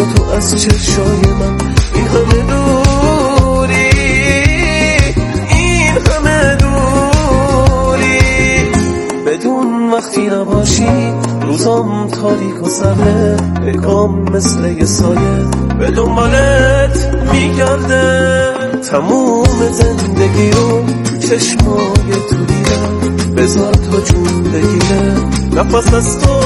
تو از چشای من، این همه دوری، این همه دوری، بدون وقتی نباشی روزام تاریک و سرده، اکام مثل یه سایه به دنبالت میگرده، تموم زندگی رو چشمای تو دیدم، بذار تو جون بگیره، نفس از تو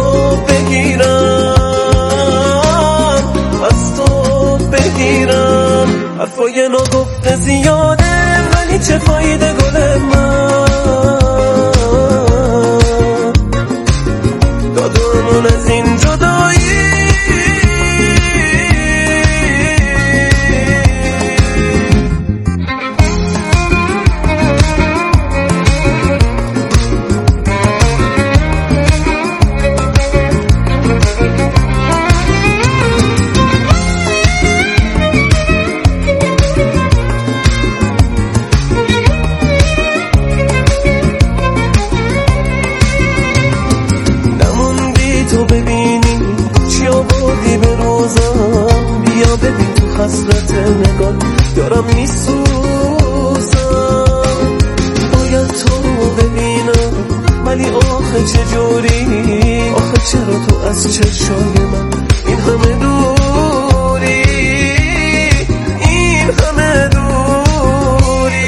بگیرم، از تو بگیرم، حرفای ناگفته زیاده ولی چه فایده گل من، دادمون از این جدایی، حسرت نگاه دارم میسوزم، باید تو ببینم ولی آخه چجوری، آخه چرا تو از چشای من، این همه دوری، این همه دوری.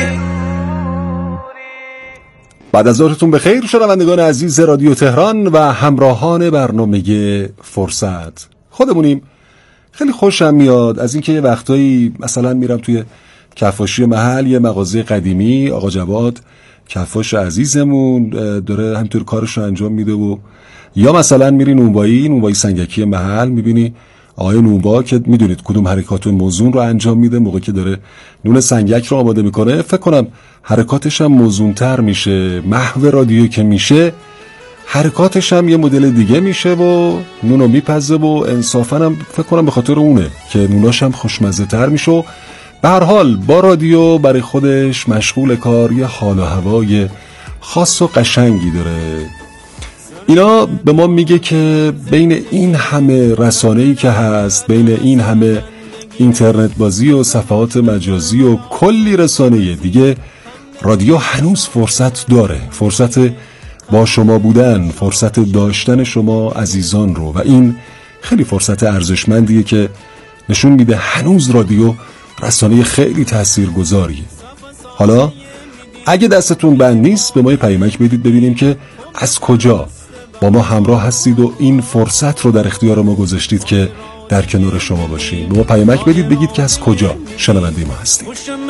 بعد از ظهرتون بخیر شنوندگان عزیز رادیو تهران و همراهان برنامه فرصت. خودمونیم. خیلی خوشم میاد از اینکه یه وقتایی مثلا میرم توی کفاشی محل، یه مغازه قدیمی، آقا جواد کفاش عزیزمون داره همینطور کارش رو انجام میده، و یا مثلا میری نونوایی سنگکی محل، میبینی آقای نونوا که میدونید کدوم حرکات موزون رو انجام میده موقعی که داره نون سنگک رو آماده میکنه. فکر کنم حرکاتش هم موزونتر میشه، محو رادیو که میشه حرکاتش هم یه مدل دیگه میشه و نونو میپزه، و انصافا هم فکر کنم به خاطر اونه که نوناش هم خوشمزه تر میشه. به هر حال با رادیو برای خودش مشغول کار، یه حال و هوای خاص و قشنگی داره. اینا به ما میگه که بین این همه رسانه‌ای که هست، بین این همه اینترنت بازی و صفحات مجازی و کلی رسانه دیگه، رادیو هنوز فرصت داره، فرصت با شما بودن، فرصت داشتن شما عزیزان رو، و این خیلی فرصت ارزشمندیه که نشون میده هنوز رادیو رسانه خیلی تاثیرگذاریه. حالا اگه دستتون بند نیست به ما پیامک بدید ببینیم که از کجا با ما همراه هستید و این فرصت رو در اختیار ما گذاشتید که در کنار شما باشیم. به ما پیامک بدید بگید که از کجا شنونده ما هستید.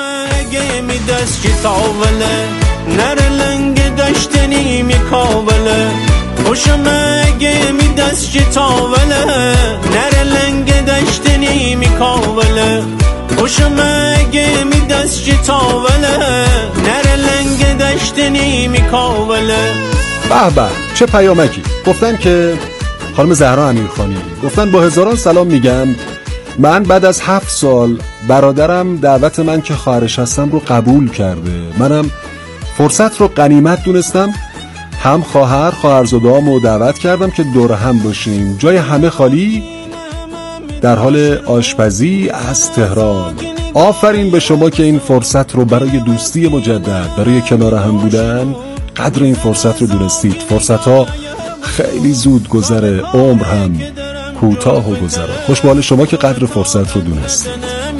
نره لنگ داشتنی میکاوله، خوشم اگه میدست چه تاوله، نره لنگ داشتنی میکاوله، خوشم اگه میدست چه تاوله، نره لنگ داشتنی میکاوله. به به چه پیامکی. گفتن که خانم زهرا امیرخانی گفتن با هزاران سلام میگم من بعد از 7 سال برادرم دعوت من که خواهرش هستم رو قبول کرده، منم فرصت رو غنیمت دونستم، هم خواهرزاده‌امو دعوت کردم که دور هم باشیم، جای همه خالی، در حال آشپزی از تهران. آفرین به شما که این فرصت رو برای دوستی مجدد، برای کنار هم بودن، قدر این فرصت رو دونستید. فرصت ها خیلی زود گذره، عمر هم کوتاه و گذره. خوشبال شما که قدر فرصت رو دونستید.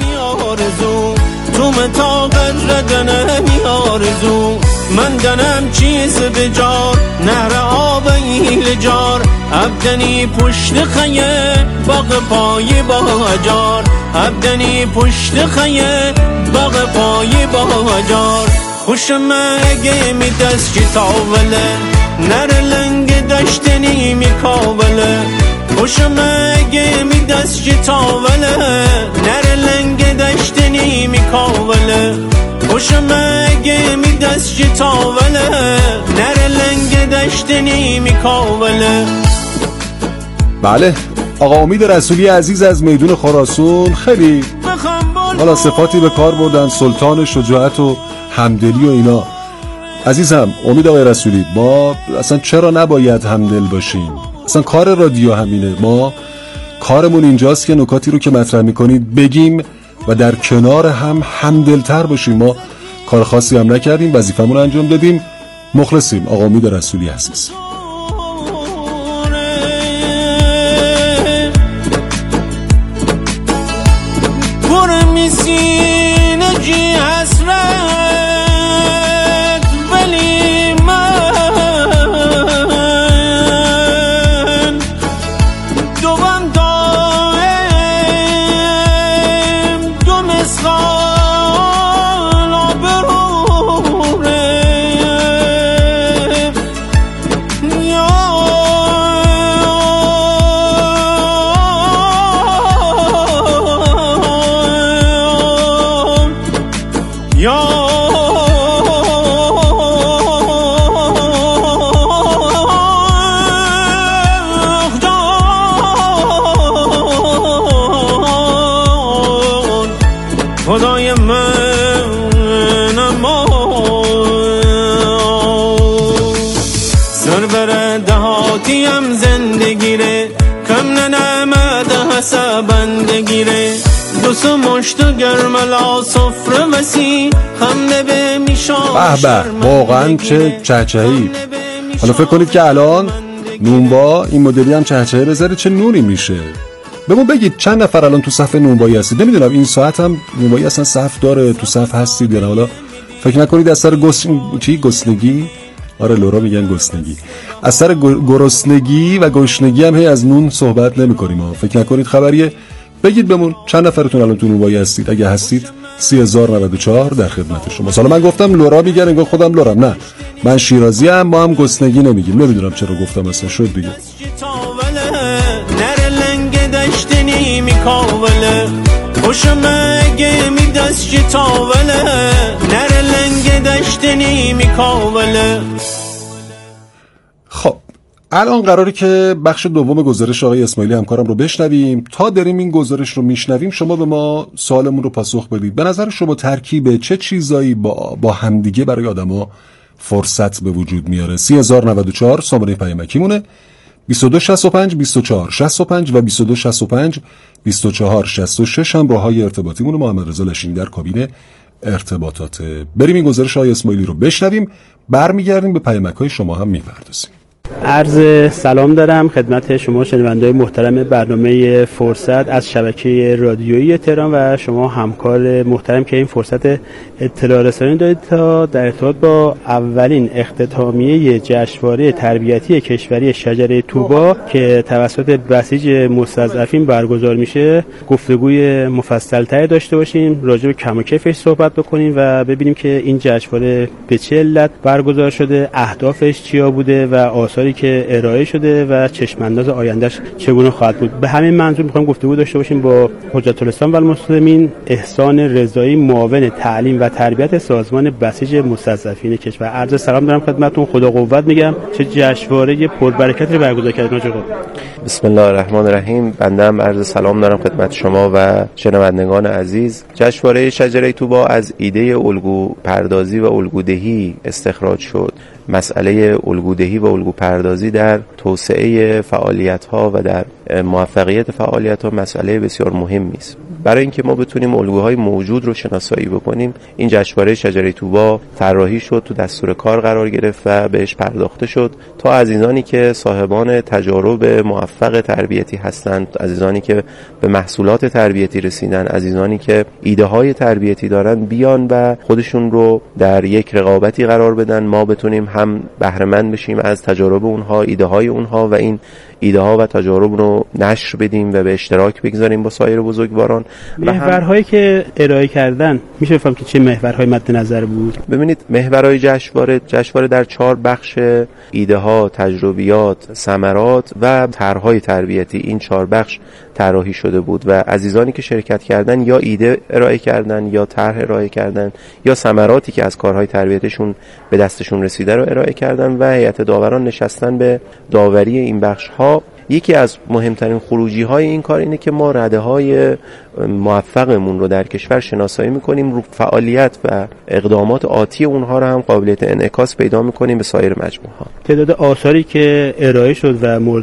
تو متا قدر دنمی آرزو، من دنم چیز بجار، نهر آب ایل جار، عبدنی پشت خیه باغ پای باجار، عبدنی پشت خیه باغ پای باجار. خوشم اگه می دست که تاوله، نر لنگ داشتنی می کاوله، خوشم اگه می دست که تاوله، نر لنگ داشتنی می کاوله، خوشم اگه می دست که تاوله، نر لنگ داشتنی می کاوله. بله، آقا امید رسولی عزیز از میدون خراسان خیلی حالا صفاتی به کار بردن، سلطان شجاعت و همدلی و اینا. عزیزم امید آقای رسولی، ما اصلا چرا نباید همدل باشیم؟ اصلا کار رادیو همینه، ما کارمون اینجاست که نکاتی رو که مطرح میکنید بگیم و در کنار هم همدلتر باشیم. ما کار خاصی هم نکردیم، وظیفمون رو انجام دادیم. مخلصیم. آقا امید رسولی عزیز. خدای من اما سر بر دهاتیم زندگیره کم ننمد حسابندگیره دوست مشت گرملا صفر وسی خمده به میشان به واقعا چه چهچهی. حالا فکر کنید که الان نونبا این مدلی هم چهچهه بذاره چه نونی میشه. بهمون بگید چند نفر الان تو صف نونبایی هستید؟ نمیدونم این ساعت هم نونبایی اصلا صف داره، تو صف هستید یا نه؟ حالا فکر نکنید از سر گسنگی، آره لورا میگن گسنگی، از سر گرسنگی و گشنگی هم هی از نون صحبت نمی‌کنیم ها. فکر نکنید خبریه. بگید بهمون چند نفرتون الان تو نونبایی هستید؟ اگه هستید 3094 در خدمت شما. حالا من گفتم لورا میگن انگار خودم لورم. نه، من شیرازی ام، ما هم گسنگی نمیگیم. نمیدونم چرا گفتم، اصلا شد دیگه. دشتنی میکاوله خوشمگه میدست چی تاوله نره لنگ دشتنی میکاوله. خب الان قراره که بخش دوم گزارش آقای اسماعیلی همکارم رو بشنویم. تا داریم این گزارش رو میشنویم شما به ما سوالمون رو پاسخ بدید. به نظر شما ترکیب چه چیزایی با همدیگه برای آدما فرصت به وجود میاره؟ 3094 سامانه پیامکیمونه، 2265 24 65 و 2265 24 66 هم راههای ارتباطیمون. محمد رضا لشینی در کابین ارتباطات. بریم این گزارش آقای اسماعیلی رو بشنویم، برمیگردیم به پیامک‌های شما هم میپردازیم. عرض سلام دارم خدمت شما شنونده‌های محترم برنامه فرصت از شبکه رادیویی تهران و شما همکار محترم که این فرصت اطلاع رسانی دارید تا در ارتباط با اولین اختتامیه جشنواره تربیتی کشوری شجره طوبا که توسط بسیج مستضعفین برگزار میشه گفتگوی مفصل‌تری داشته باشیم، راجع به کم و کیفش صحبت بکنیم و ببینیم که این جشنواره به چه علت برگزار شده، اهدافش چیا بوده و آثاری که ارائه شده و چشم‌انداز آیندهش چگونه خواهد بود. به همین منظور می‌خوایم گفتگو داشته باشیم با حجت الاسلام و المسلمین احسان رضایی، معاون تعلیم و تربیت سازمان بسیج مستضعفین کشور. عرض سلام دارم خدمتتون، خدا قوت میگم. چه جشنواره پربرکتی رو برگزار کردید آقا. بسم الله الرحمن الرحیم. بنده هم عرض سلام دارم خدمت شما و شنوندگان عزیز. جشنواره شجره طوبا از ایده الگو پردازی و الگودهی استخراج شد. مسئله الگودهی و الگو پردازی در توسعه فعالیت‌ها و در موفقیت فعالیت‌ها مسئله بسیار مهمی است. برای اینکه ما بتونیم الگوهای موجود رو شناسایی بکنیم، این جشنواره شجره طوبا طراحی شد، تو دستور کار قرار گرفت و بهش پرداخته شد تا عزیزانی که صاحبان تجارب موفق تربیتی هستند، عزیزانی که به محصولات تربیتی رسیدن، عزیزانی که ایده های تربیتی دارن بیان و خودشون رو در یک رقابتی قرار بدن، ما بتونیم هم بهره مند بشیم از تجارب اونها، ایده های اونها و این ایده ها و تجارب رو نشر بدیم و به اشتراک بگذاریم با سایر بزرگواران. محورهایی که ارائه کردن میشه بفهم که چه محورهای مد نظر بود؟ ببینید محورهای جشنواره در 4 بخش ایده ها، تجربیات، ثمرات و طرحهای تربیتی، این 4 بخش طراحی شده بود و عزیزانی که شرکت کردن یا ایده ارائه کردن یا طرح ارائه کردن یا ثمراتی که از کارهای تربیتشون به دستشون رسیده رو ارائه کردن و هیئت داوران نشستن به داوری این بخش ها. یکی از مهمترین خروجی های این کار اینه که ما رده های موفقمون رو در کشور شناسایی میکنیم، رو فعالیت و اقدامات آتی اونها رو هم قابلیت انعکاس پیدا میکنیم به سایر مجموعه ها. تعداد آثاری که ارائه شد و مورد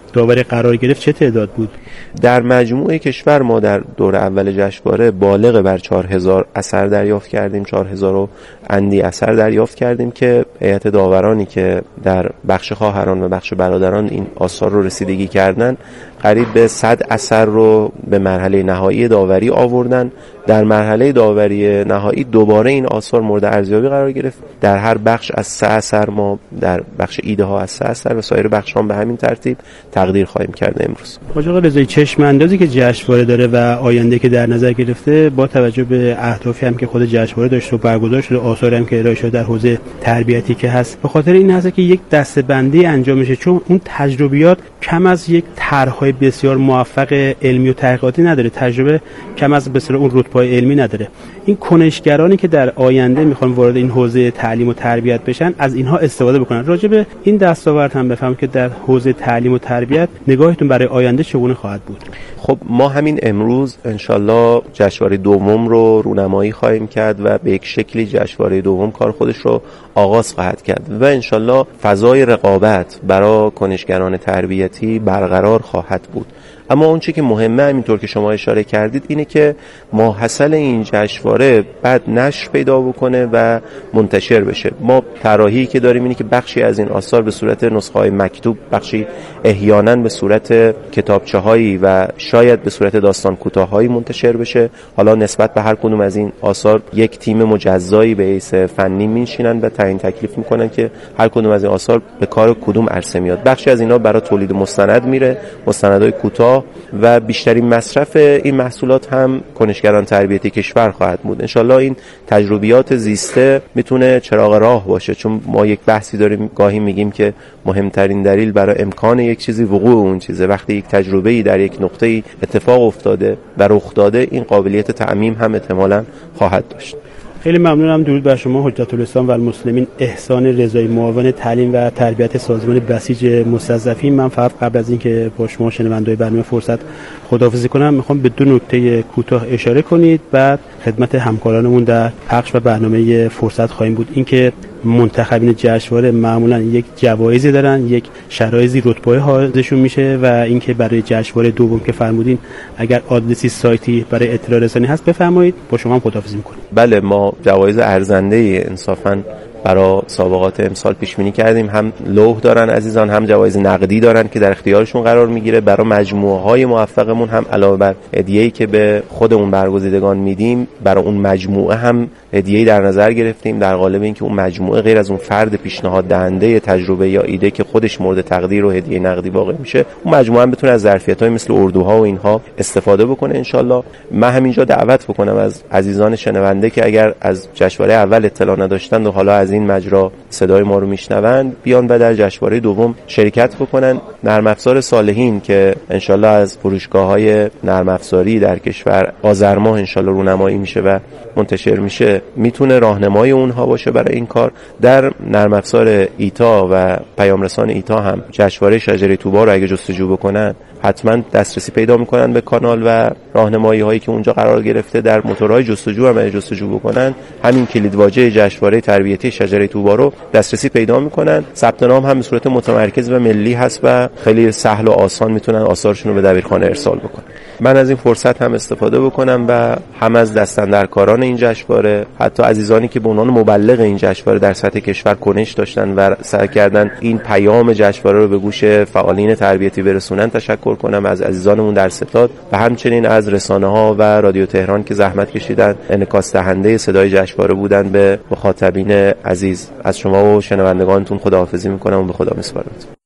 داوری قرار گرفت چه تعداد بود؟ در مجموع کشور ما در دور اول جشنواره بالغ بر 4000 اثر دریافت کردیم، 4000 و اندی اثر دریافت کردیم که هیئت داورانی که در بخش خواهران و بخش برادران این آثار رو رسیدگی کردن قریب به 100 اثر رو به مرحله نهایی داوری آوردن. در مرحله داوری نهایی دوباره این آثار مورد ارزیابی قرار گرفت. در هر بخش از 3 اثر ما در بخش ایده ها از 3 اثر و سایر بخش هم به همین ترتیب تقدیر خواهیم کرد امروز. حاج آقا رضایی، چشم اندازی که جشنواره داره و آینده که در نظر گرفته با توجه به اهدافی هم که خود جشنواره داشته و برگزار شده، آثاری هم که ارائه شده در حوزه تربیتی که هست، به خاطر این هست که یک دسته‌بندی انجام میشه، چون اون تجربیات کم از یک طرح‌های بسیار موفق علمی و تحقیقاتی نداره، تجربه کم از بسیار اون رتبه‌های علمی نداره. این کنشگرانی که در آینده میخوان وارد این حوزه تعلیم و تربیت بشن از اینها استفاده بکنن. راجع به این دستاورد هم بفهمم که در حوزه تعلیم و تربیت نگاهتون برای آینده چگونه خواهد بود؟ خب ما همین امروز انشالله جشنواره دوم رو رونمایی خواهیم کرد و به یک شکلی جشنواره دوم کار خودش رو آغاز خواهد کرد و انشالله فضای رقابت برای کنشگران تربیتی برقرار خواهد بود. اما اون چیزی که مهمه همینطور که شما اشاره کردید اینه که ماحصل این جشنواره بعد نشر پیدا بکنه و منتشر بشه. ما طراحی که داریم اینه که بخشی از این آثار به صورت نسخه‌های مکتوب، بخشی احیانا به صورت کتابچه‌هایی و شاید به صورت داستان کوتاه‌هایی منتشر بشه. حالا نسبت به هر کدوم از این آثار یک تیم مجزایی به حیث فنی میشینن و تعیین تکلیف میکنن که هر کدوم از این آثار به کار کدوم عرصه میاد. بخشی از اینا برای تولید مستند میره، مستندهای کوتاه، و بیشترین مصرف این محصولات هم کنشگران تربیتی کشور خواهد بود. انشالله این تجربیات زیسته میتونه چراغ راه باشه، چون ما یک بحثی داریم گاهی میگیم که مهمترین دلیل برای امکان یک چیزی وقوع اون چیزه. وقتی یک تجربه‌ای در یک نقطه‌ای اتفاق افتاده و رخ داده، این قابلیت تعمیم هم احتمالاً خواهد داشت. خیلی ممنونم. درود بر شما حجت الاسلام و المسلمین احسان رضایی، معاون تعلیم و تربیت سازمان بسیج مستضعفین. من فقط قبل از اینکه با شما شنونده‌های برنامه فرصت خداحافظی کنم میخوام به 2 نکته کوتاه اشاره کنید، بعد خدمت همکارانمون در پخش و برنامه فرصت خواهیم بود. اینکه منتخبین جشنواره معمولا یک جوایزی دارن، یک شرایطی رتبه حاضرشون میشه و اینکه برای جشنواره دوم که فرمودین اگر آدرسی سایتی برای اطلاع رسانی هست بفرمایید. با شما هم خداحافظی میکنیم. بله، ما جوایز ارزنده انصافاً برای سابقات امسال پیش بینی کردیم. هم لوح دارن عزیزان، هم جوایز نقدی دارن که در اختیارشون قرار میگیره. برای مجموعه های موفقمون هم علاوه بر هدیه‌ای که به خودمون برگزیدگان میدیم، برای اون مجموعه هم هدیه‌ای در نظر گرفتیم در قالب اینکه اون مجموعه غیر از اون فرد پیشنهاد دهنده تجربه یا ایده که خودش مورد تقدیر و هدیه نقدی واقع میشه، اون مجموعه هم بتونه از ظرفیت‌های مثل اردوها و اینها استفاده بکنه انشالله. من همینجا دعوت بکنم از عزیزان شنونده که اگر از جشنواره اول اطلاع نداشتند و حالا از این مجرا صدای ما رو میشنوند، بیان و در جشنواره دوم شرکت بکنن. نرم افزار صالحین که انشالله از فروشگاه‌های نرم افزاری در کشور آذر ماه انشالله رونمایی میشه و منتشر میشه، میتونه راهنمای اونها باشه برای این کار. در نرم افزار ایتا و پیام رسان ایتا هم جشنواره شجره طوبی رو اگه جستجو بکنن حتما دسترسی پیدا میکنن به کانال و راهنمایی هایی که اونجا قرار گرفته. در موتورهای جستجو هم اگه جستجو بکنن همین کلیدواژه جشنواره تربیتی شجره طوبی رو دسترسی پیدا میکنن. ثبت نام هم به صورت متمرکز و ملی هست و خیلی سهل و آسان میتونن آثارشون رو به دبیرخانه ارسال بکنن. من از این فرصت هم استفاده بکنم و هم از دستاندرکاران این جشنواره، حتی عزیزانی که به عنوان مبلغ این جشنواره در سطح کشور کنش داشتن و سعی کردن این پیام جشنواره رو به گوش فعالین تربیتی برسونن، تشکر کنم از عزیزانمون در ستاد و همچنین از رسانه‌ها و رادیو تهران که زحمت کشیدن انعکاس دهنده صدای جشنواره بودن به مخاطبین عزیز. از شما و شنوندگانتون خداحافظی میکنم و به خدا میسپارم.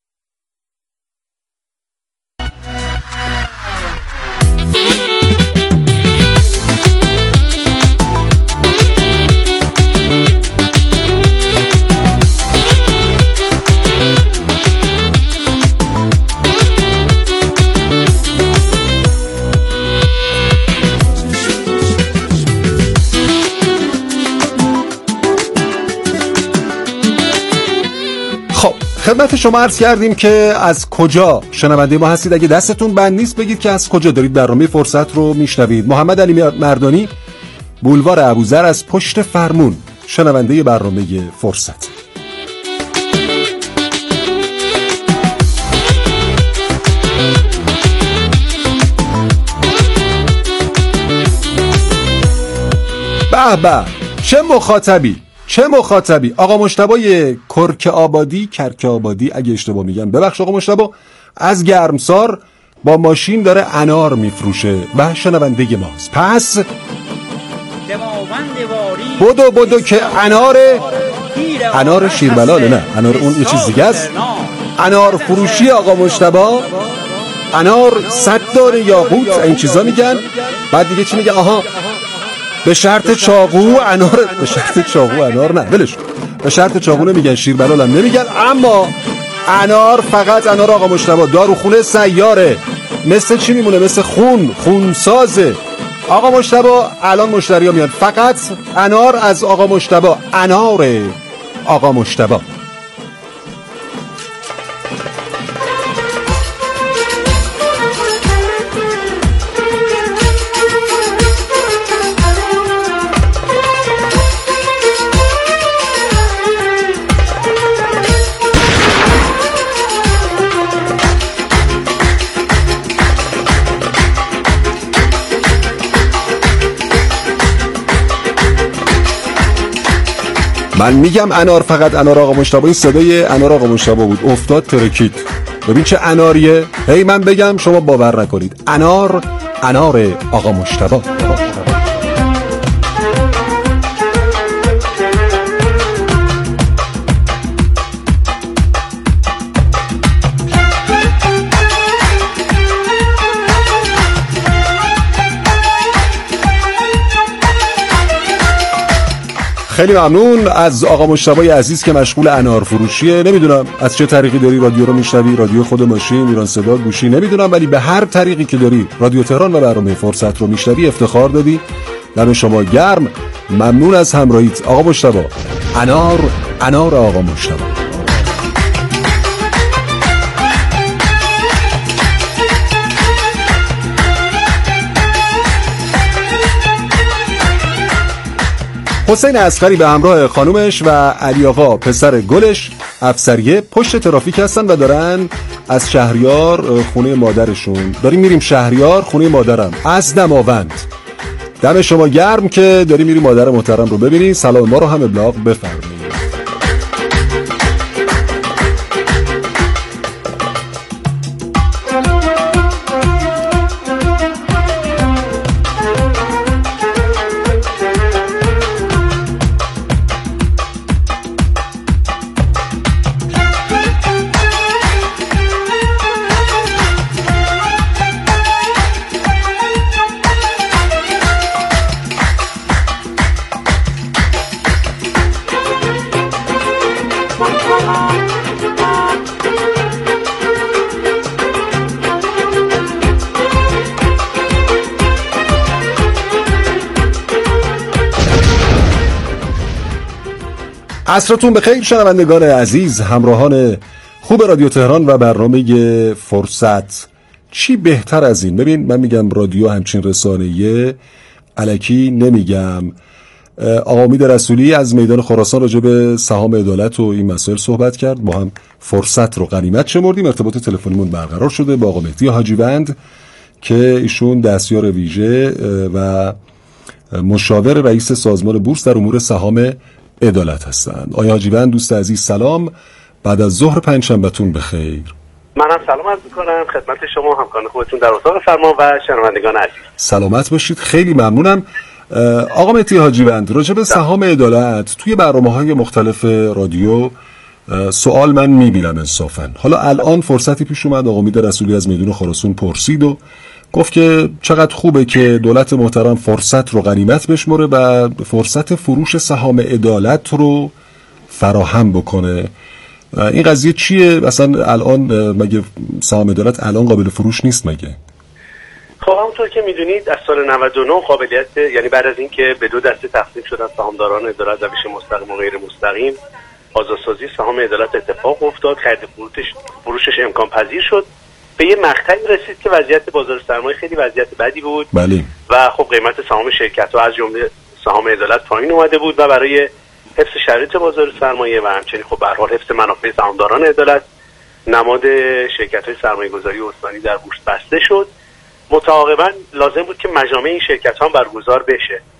خدمت شما عرض کردیم که از کجا شنونده ما هستید. اگه دستتون بند نیست بگید که از کجا دارید برنامه فرصت رو میشنوید. محمد علی مردانی، بولوار ابوذر، از پشت فرمون، شنونده برنامه فرصت. به به، چه مخاطبی. آقا مجتبی کرک آبادی اگه اشتباه میگم ببخش آقا مجتبی، از گرمسار با ماشین داره انار میفروشه و شنونده ماست. پس بدو که انار شیربلاله، نه انار اون یه چیز دیگه است. انار فروشی آقا مجتبی، انار 100 داره یاقوت این چیزا میگن. بعد دیگه چی میگه؟ آها به شرط چاقو انار، به شرط چاقو انار نه ولش، به شرط چاقو نمیگن، شیربلال هم نمیگن، اما انار فقط انار آقا مجتبی. داروخونه سیاره، مثل چی میمونه؟ مثل خونسازه. آقا مجتبی الان مشتری ها میاد، فقط انار از آقا مجتبی، انار آقا مجتبی. من میگم انار فقط انار آقا مجتبی. این صدای انار آقا مجتبی بود، افتاد ترکید. ببین چه اناریه. هی من بگم شما باور نکنید. انار آقا مجتبی. خیلی ممنون از آقا مجتبی عزیز که مشغول انار فروشیه. نمیدونم از چه طریقی داری رادیو رو میشنوی، رادیو خود ماشین، ایران صدا، گوشی، نمیدونم، ولی به هر طریقی که داری رادیو تهران و برنامه فرصت رو میشنوی افتخار دادی. دم شما گرم. ممنون از همراهیت آقا مجتبی. انار آقا مجتبی. حسین اصغری به همراه خانومش و علی آقا پسر گلش افسریه پشت ترافیک هستن و دارن از شهریار خونه مادرشون، داریم میریم شهریار خونه مادرم از دماوند. دم شما گرم که داریم میریم مادر محترم رو ببینین. سلام ما رو هم ابلاغ بفرمایید. عصرتون بخیر شنوندگان عزیز، همراهان خوب رادیو تهران و برنامه فرصت. چی بهتر از این؟ ببین من میگم رادیو همچین رسانه‌ای الکی نمیگم. آقا امید رسولی از میدان خراسان راجع به سهام عدالت و این مسائل صحبت کرد، ما هم فرصت رو غنیمت شمردیم. ارتباط تلفنیمون برقرار شده با آقا مهدی حاجیوند که ایشون دستیار ویژه و مشاور رئیس سازمان بورس در امور سهام عدالت هستند. آقای حاجیوند دوست عزیز سلام، بعد از ظهر پنجشنبهتون بخیر. منم سلام عرض می‌کنم خدمت شما، همکاران خودتون در اتاق فرمان و شنوندگان عزیز. سلامت باشید، خیلی ممنونم. آقا مهدی حاجیوند راجع به سهام عدالت توی برنامه‌های مختلف رادیو سوال من می‌بینم انصافاً. حالا الان فرصتی پیش اومد، آقا امید رسولی از میدون خراسان پرسید و گفت که چقدر خوبه که دولت محترم فرصت رو غنیمت بشمره و فرصت فروش سهام عدالت رو فراهم بکنه. این قضیه چیه؟ اصلا الان مگه سهام عدالت الان قابل فروش نیست مگه؟ خب همونطور که میدونید از سال 99 قابلیت، یعنی بعد از اینکه به دو دسته تقسیم شدن سهامداران عدالت، روش مستقیم و غیر مستقیم، آزادسازی سهام عدالت اتفاق افتاد، خرید فروشش امکان پذیر شد. به یه مقطعی رسید که وضعیت بازار سرمایه خیلی وضعیت بدی بود. بله. و خب قیمت سهام شرکت‌ها از جمله سهام عدالت پایین اومده بود و برای حفظ شرایط بازار سرمایه و همچنین خب به هر حال حفظ منافع سهامداران عدالت، نماد شرکت‌های سرمایه‌گذاری استانی در بورس بسته شد. متعاقباً لازم بود که مجامع این شرکت‌ها برگزار بشه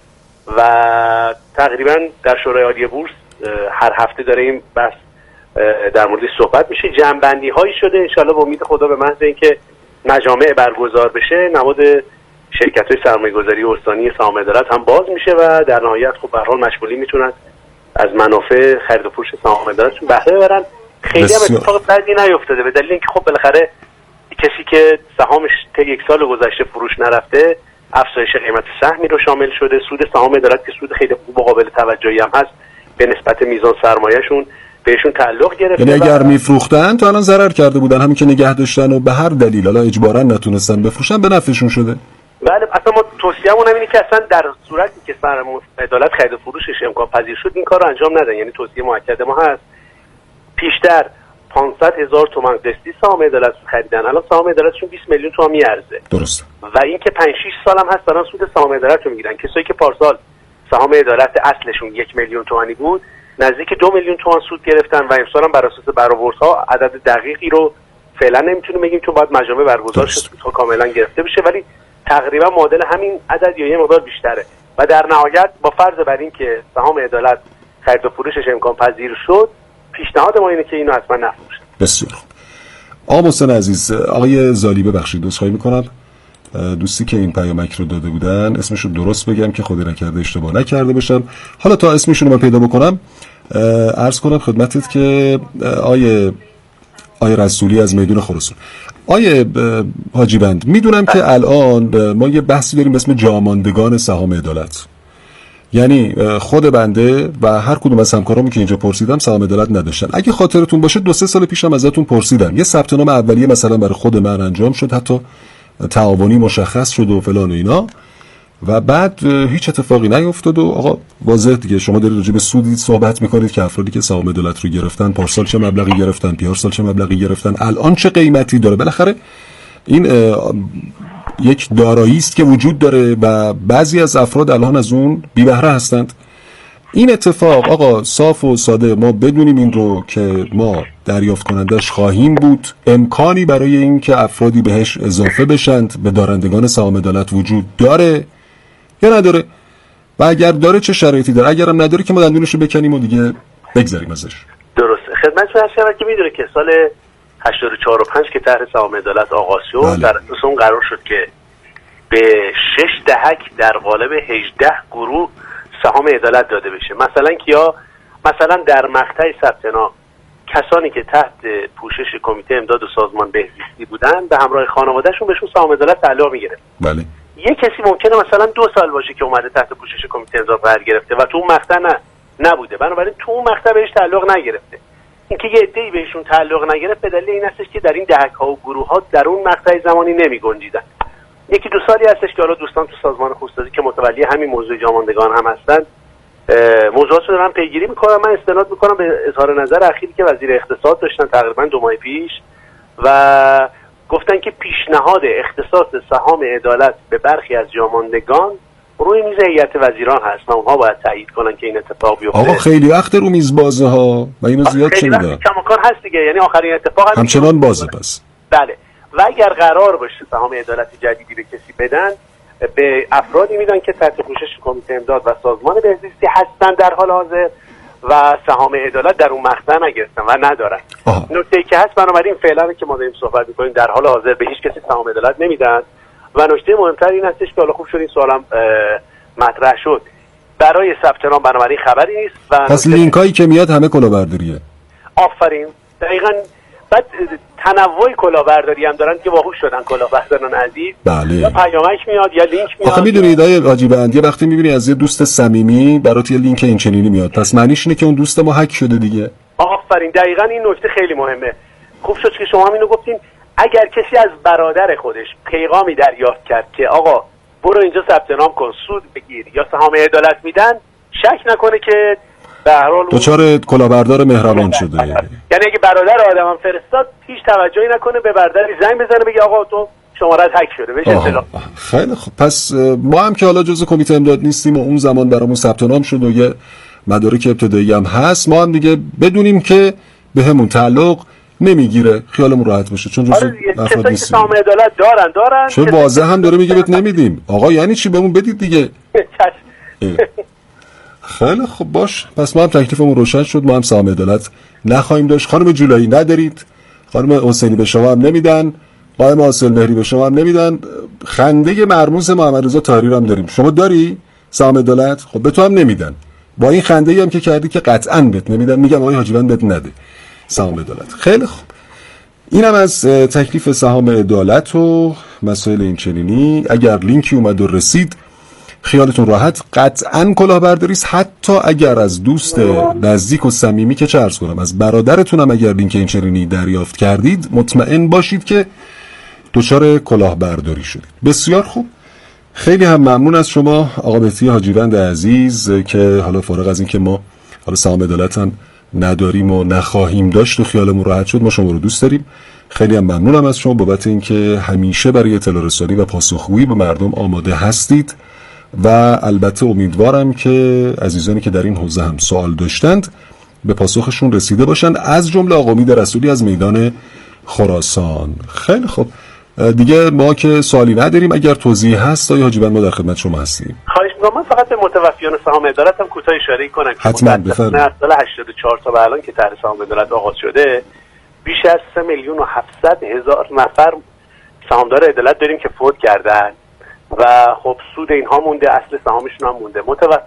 و تقریبا در شورای عالی بورس هر هفته داره این بحث در موردش صحبت میشه. جمع‌بندی هایی شده، انشالله به امید خدا به محض اینکه مجامع برگزار بشه نماد شرکت‌های سرمایه‌گذاری استانی سهام عدالت هم باز میشه و در نهایت خب به هر حال مشمولین میتونن از منافع خرید و فروش سهام عدالتشون بهره ببرن. خیلی هم اتفاق بدی نیفتاده به دلیل اینکه خب بالاخره کسی که سهامش طی یک سال گذشته فروش نرفته افزایش قیمت سهمی رو شامل شده. سود سهام عدالت که سود خیلی خوب و قابل توجهی هم هست به نسبت میزان سرمایه‌شون بهشون تعلق گرفته. یعنی اگر میفروختن تا الان ضرر کرده بودن، همین که نگه داشتن و به هر دلیل حالا اجباراً نتونستن بفروشن به نفعشون شده. بله اصلا ما توصیه‌مون اینه که اصلا در صورتی که سهام عدالت خرید و فروشش امکان پذیر شد این کار رو انجام ندن. یعنی توصیه مؤکد ما هست پیشتر 500,000 تومان دستی سهام عدالت خریدن، الان سهام عدالتشون 20 میلیون تومان میارزه. درست. و اینکه 5-6 سال هم هست دارن سود سهام عدالت رو میگیرن. کسایی که پارسال سهام عدالت اصلشون 1 میلیون تومانی بود نزدیک 2 میلیون تومان سود گرفتن و امسال هم بر اساس برآوردها عدد دقیقی رو فعلا نمیتونیم بگیم چون باید مجامع برگزار شه تا کاملا گرفته بشه، ولی تقریبا معادل همین عدد یا یه مقدار بیشتره. و در نهایت با فرض بر این که سهام عدالت خرید و فروشش امکان پذیر شد پیشنهاد ما اینه که اینو حتما نفروشن. بسیار خوب. آقا محسن عزیز، آقای زالی ببخشید عذرخواهی میکنم، دوستی که این پیامک رو داده بودن اسمش رو درست بگم که خدا نکرده اشتباه نکرده باشم. حالا تا اسمشون رو من پیدا بکنم عرض کنم خدمتت که آیه رسولی از میدون خراسان. آیه حاجی بند، میدونم که الان ما یه بحثی داریم به اسم جاماندگان سهام عدالت، یعنی خود بنده و هر کدوم از همکارامون که اینجا پرسیدم سهام عدالت نداشتن. اگه خاطرتون باشه 2-3 سال پیشم ازتون پرسیدم، یه ثبت نام اولیه مثلا برای خود من انجام شد، حتی تعاونی مشخص شد و فلان و اینا، و بعد هیچ اتفاقی نیفتاد. و آقا واضح دیگه شما دارید راجع به سودی صحبت میکنید که افرادی که سهام عدالت رو گرفتن پارسال چه مبلغی گرفتن، پیارسال چه مبلغی گرفتن، الان چه قیمتی داره. بالاخره این یک دارایی است که وجود داره و بعضی از افراد الان از اون بی بهره هستند. این اتفاق آقا صاف و ساده ما بدونیم این رو که ما دریافت کنندش خواهیم بود، امکانی برای این که افرادی بهش اضافه بشند به دارندگان سهام عدالت وجود داره یا نداره؟ و اگر داره چه شرایطی داره؟ اگرم نداره که ما دندونش رو بکنیم و دیگه بگذاریم ازش. درسته. خدمتتون هستم که میدونه که سال 84 و 5 که طرح سهام عدالت آغاز شد در اساس اون قرار شد که به 6 دهک در قالب 18 گروه سهام عدالت داده بشه. مثلا کیا؟ مثلا در مقطع ثبت نام کسانی که تحت پوشش کمیته امداد و سازمان بهزیستی بودن به همراه خانوادهشون بهشون سهام عدالت تعلق میگیره. بله. یه کسی ممکنه مثلا 2 سال باشه که اومده تحت پوشش کمیته امداد قرار گرفته و تو اون مقطع نبوده، بنابراین تو اون مقطع بهش تعلق نگرفته. اینکه یه عده‌ای بهشون تعلق نگرفت به دلیل این هستش که در این دهک‌ها و گروه‌ها در اون مقطع زمانی نمی‌گنجیدن. 1-2 سالی هستش که حالا دوستان تو سازمان خوستازی که متولی همین موضوع جاماندگان هم هستن موضوعات رو دارن پیگیری میکنم. من استناد میکنم به اظهار نظر اخیری که وزیر اقتصاد داشتن تقریبا 2 ماه پیش و گفتن که پیشنهاد اختصاص سهام عدالت به برخی از جاماندگان روی میز هیئت وزیران هست و اونها باید تایید کنن که این اتفاق بیفته. آقا خیلی وقت رو میز بازه ها و اینو زیاد شنیدم. خیلی وقت کماکان هست دیگه، یعنی آخرین اتفاق همچنان بازه پس. بله. و اگر قرار باشه سهام عدالت جدیدی به کسی بدن به افرادی میدن که تحت پوشش کمیته امداد و سازمان بهزیستی هستن در حال حاضر و سهام عدالت در اون مقطع نگرفتن و ندارن. نکته‌ای که هست بنابراین فعلا که ما داریم صحبت می‌کنیم در حال حاضر به هیچ کسی سهام عدالت نمیدن و نکته مهمتر این هستش که حالا خوب شد این سوالم مطرح شد برای ثبت نام بنابراین خبری نیست و پس لینکایی که میاد همه کلاهبرداریه. آفرین. دقیقاً. بعد تنوع کلاهبرداری هم دارن که باهوش شدن کلاهبرداران عزیز. بله. یا پیامک میاد یا لینک میاد. آخه میدونید آقای حاجی بند یه وقتی میبینی از یه دوست صمیمی برات یه لینک این چنینی میاد پس معنیش اینه که اون دوست ما هک شده دیگه. آفرین. دقیقاً این نکته خیلی مهمه. خوب شد که شما اینو گفتین. اگر کسی از برادر خودش پیغامی دریافت کرد که آقا برو اینجا ثبت نام کن سود بگیر یا سهام عدالت میدن شک نکنه که به هر حال دوچار کلاهبردار مهربان شده. یعنی اگه برادر آدمم فرستاد هیچ توجهی نکنه به برادری زنگ بزنه بگه آقا تو شماره‌ت هک شده بشه اطلاع. خیلی خوب. پس ما هم که حالا جزء کمیته امداد نیستیم و اون زمان برامون ثبت نام شد و یه مدارک ابتدایی هم هست ما هم دیگه بدونیم که بهمون تعلق نمیگیره خیالمون راحت باشه چون جزء افراد نیستیم. سهام عدالت دارن چه واضح هم داره میگه بهت نمیدیم. آقا یعنی چی بهمون بدید دیگه. خیلی خب باش، پس ما هم تکلیفمون روشن شد، ما هم سهام عدالت نخواهیم داشت. خانم جولایی ندارید، خانم حسینی به شما هم نمیدن، قائم حاصل مهری به شما هم نمیدن، خنده مرموز محمد رضا طاهری هم داریم. شما داری سهام عدالت؟ خب به تو هم نمیدن. با این خنده ای هم که کردی که قطعاً بهت نمیدن، میگم آقای حاجیوند بهت نده سهام عدالت. خیلی خوب، اینم از تکلیف سهام عدالت و مسائل این چنینی. اگر لینکی اومد و رسید خیالتون راحت، قطعاً کلاهبرداریست. حتی اگر از دوست نزدیک و صمیمی که چه عرض کنم از برادرتون هم اگر لینک این چنینی دریافت کردید، مطمئن باشید که دچار کلاهبرداری شدید. بسیار خوب، خیلی هم ممنون از شما آقا مهدی حاجیوند عزیز که حالا فارغ از این که ما حالا سهام عدالت هم نداریم و نخواهیم داشت و خیالمون راحت شد، ما شما رو دوست داریم. خیلی هم ممنونم از شما بابت اینکه همیشه برای اطلاع رسانی و پاسخگویی به مردم آماده هستید و البته امیدوارم که عزیزانی که در این حوزه هم سوال داشتند به پاسخشون رسیده باشند، از جمله آقا امید رسولی از میدان خراسان. خیلی خوب، دیگه ما که سوالی نداریم. اگر توضیحی هست آقای حاجیوند ما در خدمت شما هستیم. خواهش می‌کنم. من فقط به متوفیان سهام عدالت هم کوتاه اشاره کنم. حتما بفرمایید. از سال 84 تا به الان که طرح سهام عدالت آغاز شده، بیش از 3,700,000 نفر سهامدار عدالت داریم که فوت کردن و خب سود اینها مونده، اصل سهامشون هم مونده.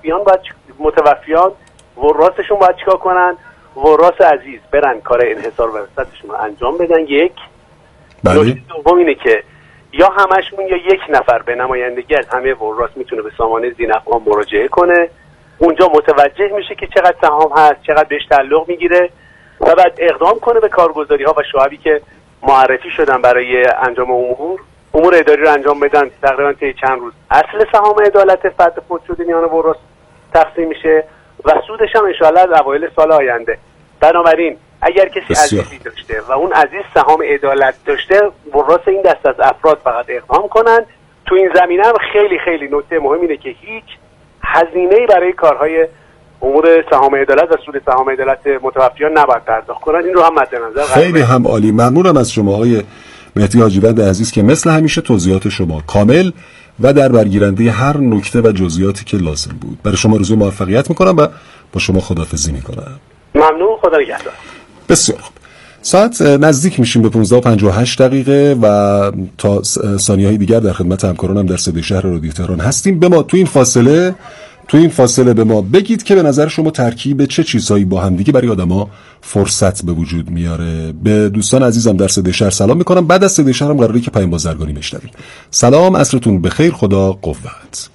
متوفیان ورثشون باید چیکار کنن؟ ورث عزیز برن کار انحصار وراثتشون رو انجام بدن. یک نکته دوم اینه که یا همشون یا یک نفر به نمایندگی از همه ورث میتونه به سامانه ذی‌نفعان مراجعه کنه، اونجا متوجه میشه که چقدر سهام هست، چقدر بهش تعلق میگیره و بعد اقدام کنه به کارگزاری ها و شعبی که معرفی شدن برای انجام امور اداری رو انجام بدن. تقریبا طی چند روز اصل سهام عدالت فرد فوت شده میان ورث تقسیم میشه و سودش هم ان شاءالله از اوایل سال آینده. بنابراین اگر کسی عزیزی داشته و اون عزیز سهام عدالت داشته، ورث این دست از افراد فقط اقدام کنن. تو این زمینه هم خیلی خیلی نکته مهم اینه که هیچ هزینه‌ای برای کارهای امور سهام عدالت و سود سهام عدالت متوفیان نباید پرداخت کنن. این رو هم مد نظر خیلی هم عالی. ممنونم از شما آقای مهدی حاجیوند عزیز که مثل همیشه توضیحات شما کامل و در برگیرنده هر نکته و جزئیاتی که لازم بود. برای شما آرزوی موفقیت میکنم و با شما خداحافظی میکنم. ممنون، خدا نگهدار. بسیار خوب، ساعت نزدیک میشیم به 15:58 و تا ثانیه‌های دیگر در خدمت همکارانم در صدای شهر رادیو تهران هستیم. به ما تو این فاصله به ما بگید که به نظر شما ترکیب چه چیزهایی با هم دیگه برای آدما فرصت به وجود میاره. به دوستان عزیزم در صدای شهر سلام میکنم. بعد از صدای شهرم قراره که پیام بازرگانی بشنویم. سلام، عصرتون بخیر، خدا قوت.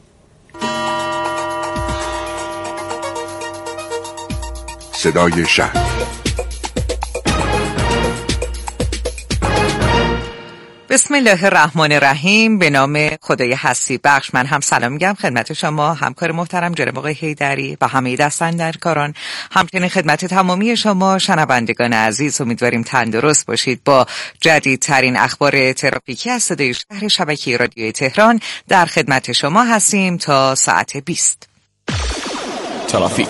صدای شهر. بسم الله الرحمن الرحیم. به نام خدای هستی بخش من هم سلام میگم خدمت شما همکار محترم جناب آقای حیدری و همه دستاندرکاران، همچنین خدمت تمامی شما شنوندگان عزیز. امیدواریم تندرست باشید. با جدیدترین اخبار ترافیکی از صدای شهر شبکه رادیوی تهران در خدمت شما هستیم تا ساعت 20. ترافیک.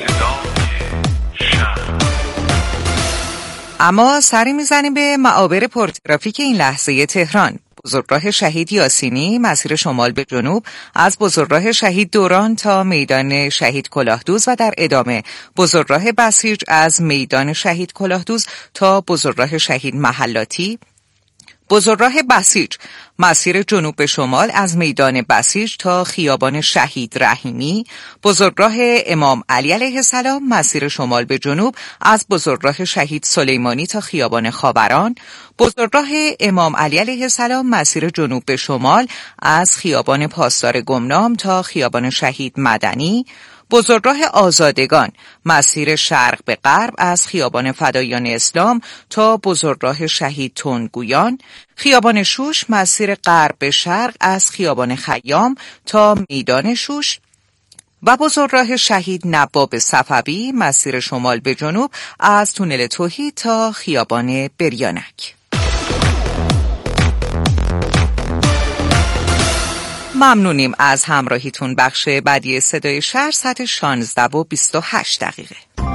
اما سری میزنیم به معابر پرترافیک این لحظه تهران. بزرگراه شهید یاسینی مسیر شمال به جنوب از بزرگراه شهید دوران تا میدان شهید کلاهدوز و در ادامه بزرگراه بسیج از میدان شهید کلاهدوز تا بزرگراه شهید محلاتی. بزرگراه بسیج مسیر جنوب به شمال از میدان بسیج تا خیابان شهید رحیمی. بزرگراه امام علی علیه السلام مسیر شمال به جنوب از بزرگراه شهید سلیمانی تا خیابان خاوران. بزرگراه امام علی علیه السلام مسیر جنوب به شمال از خیابان پاسدار گمنام تا خیابان شهید مدنی. بزرگراه آزادگان مسیر شرق به غرب از خیابان فدایان اسلام تا بزرگراه شهید تندگویان. خیابان شوش مسیر غرب به شرق از خیابان خیام تا میدان شوش و بزرگراه شهید نواب صفوی مسیر شمال به جنوب از تونل توحید تا خیابان بریانک. ممنونیم از همراهیتون. بخش بعدی صدای شهر ساعت 16:28.